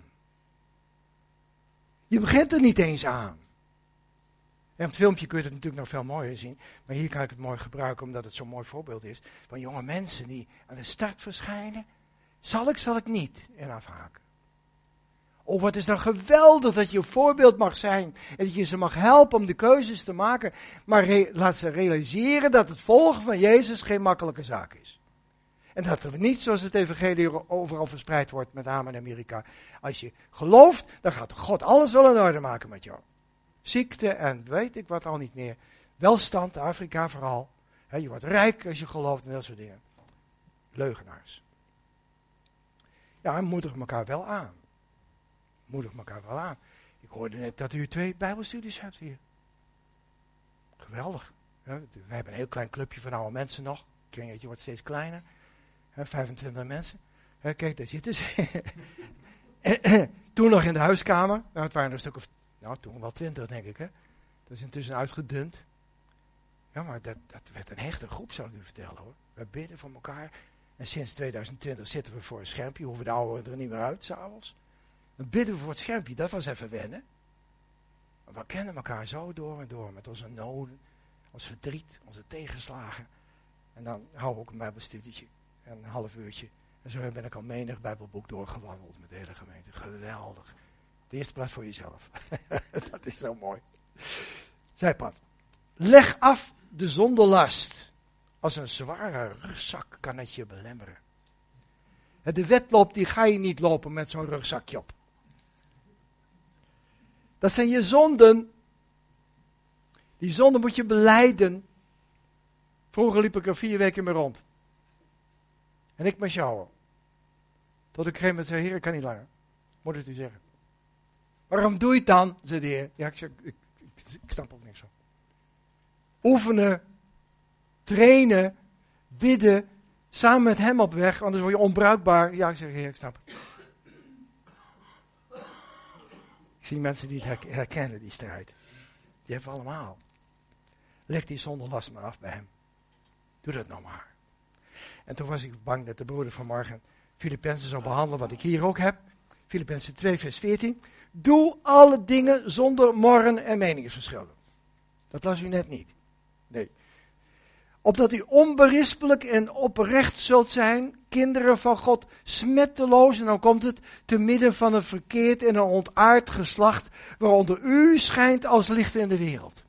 [SPEAKER 1] Je begint er niet eens aan. En op het filmpje kun je het natuurlijk nog veel mooier zien. Maar hier kan ik het mooi gebruiken omdat het zo'n mooi voorbeeld is. Van jonge mensen die aan de start verschijnen. Zal ik, zal ik niet. En afhaken. Oh, wat is dan geweldig dat je een voorbeeld mag zijn. En dat je ze mag helpen om de keuzes te maken. Maar re- laat ze realiseren dat het volgen van Jezus geen makkelijke zaak is. En dat er niet, zoals het evangelie overal verspreid wordt, met name in Amerika. Als je gelooft, dan gaat God alles wel in orde maken met jou. Ziekte en weet ik wat al niet meer. Welstand, Afrika vooral. He, je wordt rijk als je gelooft en dat soort dingen. Leugenaars. Ja, en moedig elkaar wel aan. Moedig elkaar wel aan. Ik hoorde net dat u twee bijbelstudies hebt hier. Geweldig. He, we hebben een heel klein clubje van oude mensen nog. Het kringetje wordt steeds kleiner. He, vijfentwintig mensen. He, kijk, daar zitten ze. Toen nog in de huiskamer. Nou, het waren er een stuk of Nou, toen wel twintig, denk ik, hè. Dat is intussen uitgedund. Ja, maar dat, dat werd een hechte groep, zal ik u vertellen, hoor. We bidden voor elkaar. En sinds tweeduizend twintig zitten we voor een schermpje. Hoeven de ouderen er niet meer uit, s'avonds. Dan bidden we voor het schermpje. Dat was even wennen. Maar we kennen elkaar zo door en door. Met onze noden, ons verdriet, onze tegenslagen. En dan houden we ook een bijbelstudietje. En een half uurtje. En zo ben ik al menig bijbelboek doorgewandeld met de hele gemeente. Geweldig. De eerste plaats voor jezelf. Dat is zo mooi. Zijpad. Leg af de zondelast. Als een zware rugzak kan het je belemmeren. De wedloop die ga je niet lopen met zo'n rugzakje op. Dat zijn je zonden. Die zonden moet je belijden. Vroeger liep ik er vier weken mee rond. En ik met sjouwen. Tot ik op een gegeven moment zei, Heer, ik kan niet langer. Moet het u zeggen. Waarom doe je het dan? Zei de Heer. Ja, ik, zeg, ik, ik, ik snap ook niks van. Oefenen, trainen, bidden, samen met hem op weg, anders word je onbruikbaar. Ja, ik zeg, Heer, ik snap het. Ik zie mensen die het herkennen, die strijd. Die hebben we allemaal. Leg die zonder last maar af bij hem. Doe dat nou maar. En toen was ik bang dat de broeder vanmorgen Filippenzen zou behandelen, wat ik hier ook heb. Filippenzen twee vers veertien. Doe alle dingen zonder morren en meningsverschillen. Dat las u net niet. Nee. Opdat u onberispelijk en oprecht zult zijn, kinderen van God, smetteloos, en dan komt het, te midden van een verkeerd en een ontaard geslacht, waaronder u schijnt als licht in de wereld.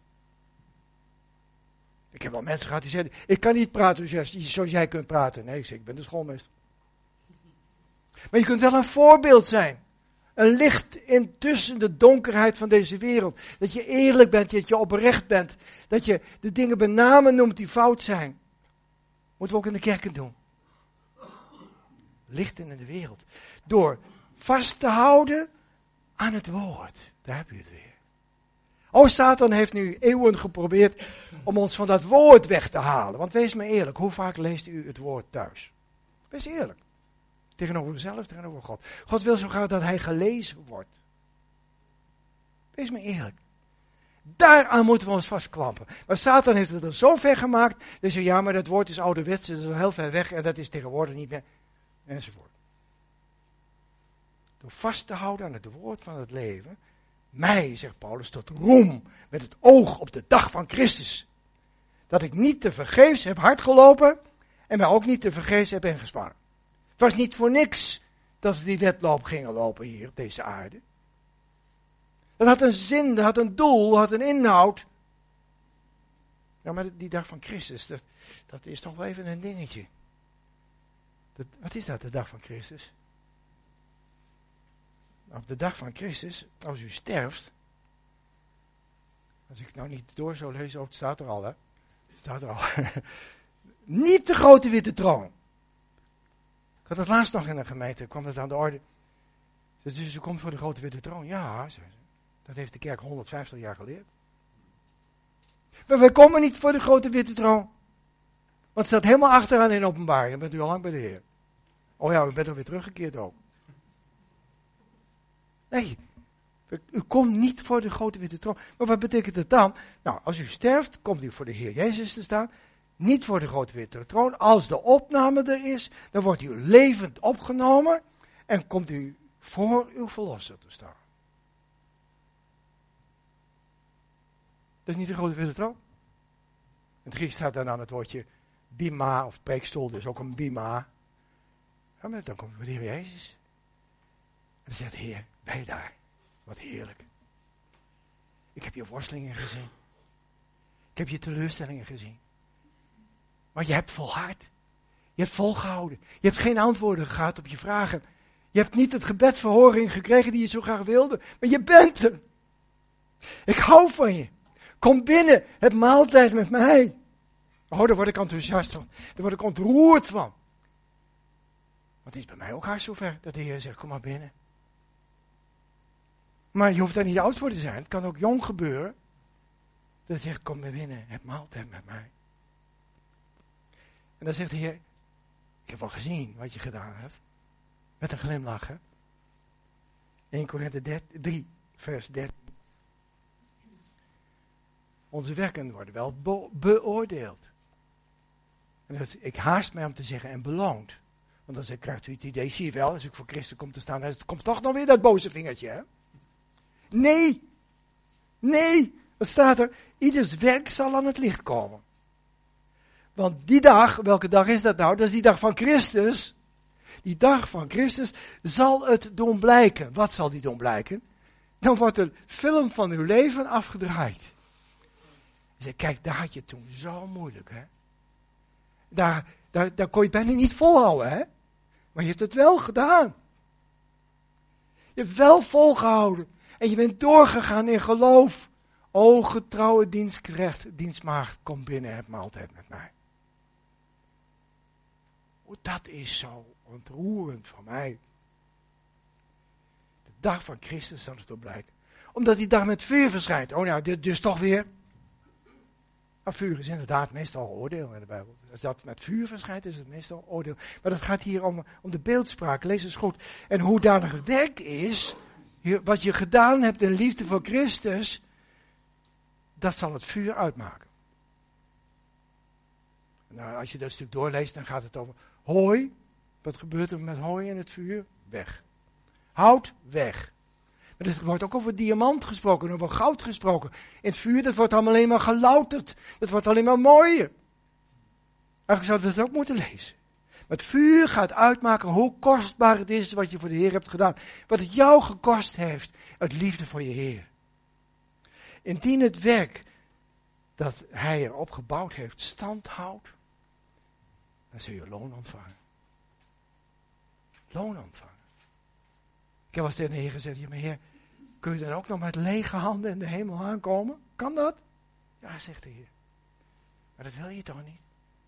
[SPEAKER 1] Ik heb wel mensen gehad die zeiden, ik kan niet praten zoals jij kunt praten. Nee, ik zeg, ik ben de schoolmeester. Maar je kunt wel een voorbeeld zijn. Een licht intussen de donkerheid van deze wereld. Dat je eerlijk bent, dat je oprecht bent. Dat je de dingen bij namen noemt die fout zijn. Moeten we ook in de kerken doen. Licht in de wereld. Door vast te houden aan het woord. Daar heb je het weer. Oh, Satan heeft nu eeuwen geprobeerd om ons van dat woord weg te halen. Want wees me eerlijk, hoe vaak leest u het woord thuis? Wees eerlijk. Tegenover uzelf, tegenover God. God wil zo graag dat hij gelezen wordt. Wees me eerlijk. Daaraan moeten we ons vastklampen. Maar Satan heeft het er zo ver gemaakt. Dus ja, maar dat woord is ouderwets, het is al heel ver weg en dat is tegenwoordig niet meer. Enzovoort. Door vast te houden aan het woord van het leven. Mij, zegt Paulus, tot roem met het oog op de dag van Christus. Dat ik niet te vergeefs heb hard gelopen en mij ook niet te vergeefs heb ingespannen. Het was niet voor niks dat we die wedloop gingen lopen hier op deze aarde. Dat had een zin, dat had een doel, dat had een inhoud. Ja, maar die dag van Christus, dat, dat is toch wel even een dingetje. Dat, wat is dat, de dag van Christus? Nou, op de dag van Christus, als u sterft, als ik het nou niet door zou lezen, oh, het staat er al, hè. Het staat er al. Niet de grote witte troon. Ik had het laatst nog in een gemeente, kwam dat aan de orde. Dus u komt voor de grote witte troon. Ja, zei ze. Dat heeft de kerk honderdvijftig jaar geleerd. Maar wij komen niet voor de grote witte troon. Want het staat helemaal achteraan in openbaring. Dan bent u al lang bij de Heer. Oh ja, u bent alweer teruggekeerd ook. Nee, u komt niet voor de grote witte troon. Maar wat betekent het dan? Nou, als u sterft, komt u voor de Heer Jezus te staan. Niet voor de grote witte troon. Als de opname er is, dan wordt u levend opgenomen. En komt u voor uw verlosser te staan. Dat is niet de grote witte troon. In het Grieks staat dan aan het woordje bima of preekstoel, dus ook een bima. Ja, maar dan komt weer de Heer Jezus. En dan zegt de Heer, ben je daar? Wat heerlijk. Ik heb je worstelingen gezien. Ik heb je teleurstellingen gezien. Maar je hebt volhard. Je hebt volgehouden. Je hebt geen antwoorden gehad op je vragen. Je hebt niet het gebedverhoring gekregen die je zo graag wilde. Maar je bent er. Ik hou van je. Kom binnen, heb maaltijd met mij. Oh, daar word ik enthousiast van. Daar word ik ontroerd van. Want het is bij mij ook haast zover dat de Heer zegt, kom maar binnen. Maar je hoeft daar niet oud voor te zijn. Het kan ook jong gebeuren. Dat hij zegt, kom maar binnen, heb maaltijd met mij. En dan zegt de Heer, ik heb al gezien wat je gedaan hebt. Met een glimlach, hè. Eerste Korinthe drie, vers dertien. Onze werken worden wel be- beoordeeld. En dat, ik haast mij om te zeggen en beloond. Want dan krijgt u het idee, zie je wel, als ik voor Christus kom te staan, dan komt toch nog weer dat boze vingertje, hè? Nee, nee, wat staat er? Ieders werk zal aan het licht komen. Want die dag, welke dag is dat nou? Dat is die dag van Christus. Die dag van Christus zal het doen blijken. Wat zal die doen blijken? Dan wordt de film van uw leven afgedraaid. Je zegt, kijk, daar had je het toen zo moeilijk, hè? Daar, daar, daar kon je het bijna niet volhouden, hè? Maar je hebt het wel gedaan. Je hebt wel volgehouden. En je bent doorgegaan in geloof. O getrouwe dienstknecht, dienstmaagd, kom binnen, heb maaltijd met mij. O, dat is zo ontroerend voor mij. De dag van Christus zal het door blijken. Omdat die dag met vuur verschijnt. Oh nou, dit dus toch weer. Nou, vuur is inderdaad meestal oordeel in de Bijbel. Als dat met vuur verschijnt, is het meestal oordeel. Maar dat gaat hier om, om de beeldspraak. Lees eens goed. En hoe danig het werk is, wat je gedaan hebt in liefde voor Christus, dat zal het vuur uitmaken. Nou, als je dat stuk doorleest, dan gaat het over hooi. Wat gebeurt er met hooi in het vuur? Weg. Hout, weg. Maar er wordt ook over diamant gesproken, over goud gesproken. In het vuur, dat wordt allemaal alleen maar gelouterd. Dat wordt alleen maar mooier. Eigenlijk zouden we dat ook moeten lezen. Maar het vuur gaat uitmaken hoe kostbaar het is wat je voor de Heer hebt gedaan. Wat het jou gekost heeft, uit liefde voor je Heer. Indien het werk dat Hij erop gebouwd heeft stand houdt, dan zul je loon ontvangen. Loon ontvangen. Ik heb wel eens tegen de Heer gezegd, ja maar Heer, kun je dan ook nog met lege handen in de hemel aankomen? Kan dat? Ja, zegt de Heer. Maar dat wil je toch niet?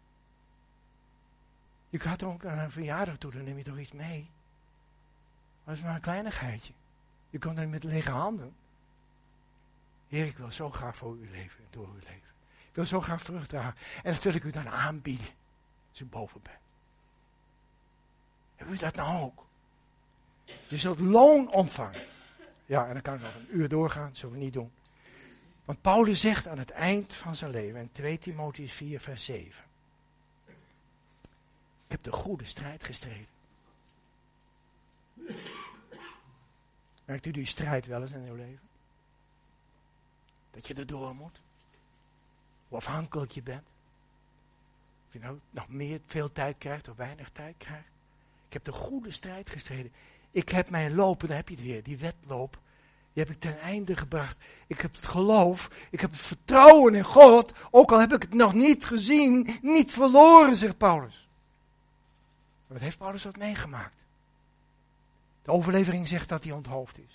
[SPEAKER 1] Je gaat ook naar een verjaardag toe, dan neem je toch iets mee? Dat is maar een kleinigheidje. Je komt dan met lege handen. Heer, ik wil zo graag voor u leven en door uw leven. Ik wil zo graag vrucht dragen. En dat wil ik u dan aanbieden, als u boven bent. Hebben u dat nou ook? Je zult loon ontvangen. Ja, en dan kan ik nog een uur doorgaan, dat zullen we niet doen. Want Paulus zegt aan het eind van zijn leven, in twee Timotheüs vier vers zeven. Ik heb de goede strijd gestreden. Merkt u die strijd wel eens in uw leven? Dat je erdoor moet? Hoe afhankelijk je bent? Of je nou nog meer, veel tijd krijgt of weinig tijd krijgt? Ik heb de goede strijd gestreden. Ik heb mijn lopen, daar heb je het weer, die wedloop. Die heb ik ten einde gebracht. Ik heb het geloof, ik heb het vertrouwen in God. Ook al heb ik het nog niet gezien, niet verloren, zegt Paulus. Maar wat heeft Paulus wat meegemaakt? De overlevering zegt dat hij onthoofd is.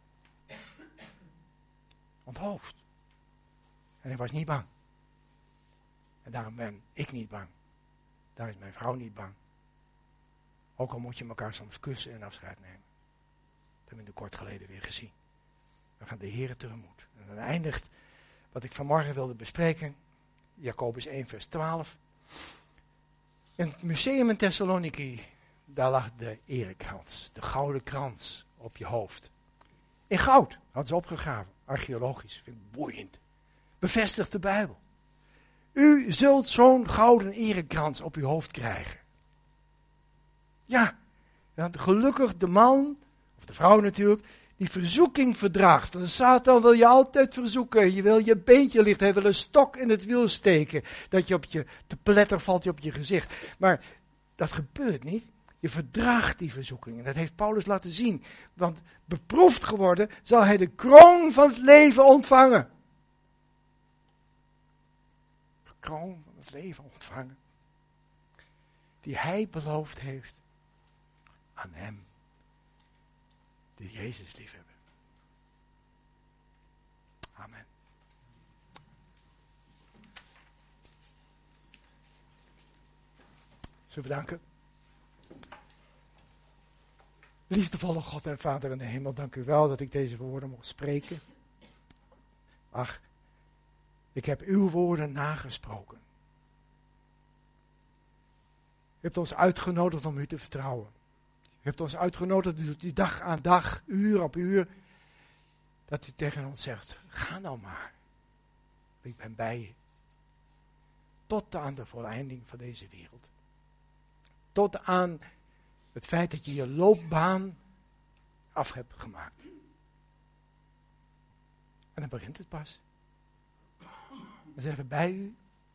[SPEAKER 1] Onthoofd. En hij was niet bang. En daarom ben ik niet bang. Daar is mijn vrouw niet bang. Ook al moet je elkaar soms kussen en afscheid nemen. Dat hebben we kort geleden weer gezien. We gaan de Heere tegemoet. En dan eindigt wat ik vanmorgen wilde bespreken. Jacobus één vers twaalf. In het museum in Thessaloniki, daar lag de erekrans. De gouden krans op je hoofd. In goud hadden ze opgegraven. Archeologisch, vind ik boeiend. Bevestigt de Bijbel. U zult zo'n gouden erekrans op uw hoofd krijgen. Ja, gelukkig de man, of de vrouw natuurlijk, die verzoeking verdraagt. Want de Satan wil je altijd verzoeken. Je wil je beentje licht, hij wil een stok in het wiel steken. Dat je op je, te pletter valt je op je gezicht. Maar dat gebeurt niet. Je verdraagt die verzoeking. En dat heeft Paulus laten zien. Want beproefd geworden zal hij de kroon van het leven ontvangen. De kroon van het leven ontvangen. Die hij beloofd heeft aan hem. Die Jezus liefhebben. Amen. Zullen we danken? Liefdevolle God en Vader in de hemel, dank u wel dat ik deze woorden mocht spreken. Ach, ik heb uw woorden nagesproken. U hebt ons uitgenodigd om u te vertrouwen. U hebt ons uitgenodigd die dag aan dag, uur op uur, dat u tegen ons zegt, ga nou maar. Ik ben bij je. Tot aan de voleinding van deze wereld. Tot aan het feit dat je je loopbaan af hebt gemaakt. En dan begint het pas. Dan zijn we bij u.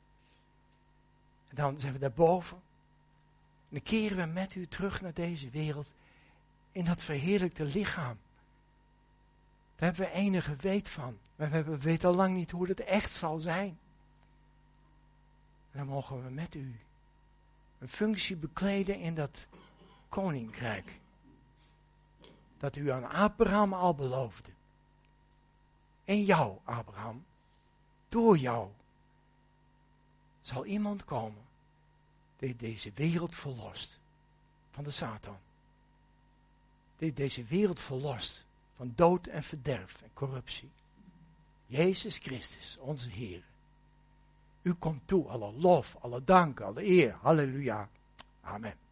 [SPEAKER 1] En dan zijn we daarboven. En dan keren we met u terug naar deze wereld. In dat verheerlijkte lichaam. Daar hebben we enige weet van. Maar we, hebben, we weten al lang niet hoe het echt zal zijn. En dan mogen we met u een functie bekleden in dat koninkrijk. Dat u aan Abraham al beloofde. En jou, Abraham, door jou, zal iemand komen die deze wereld verlost van de Satan. Die deze wereld verlost van dood en verderf en corruptie. Jezus Christus, onze Heer. U komt toe, alle lof, alle dank, alle eer. Halleluja. Amen.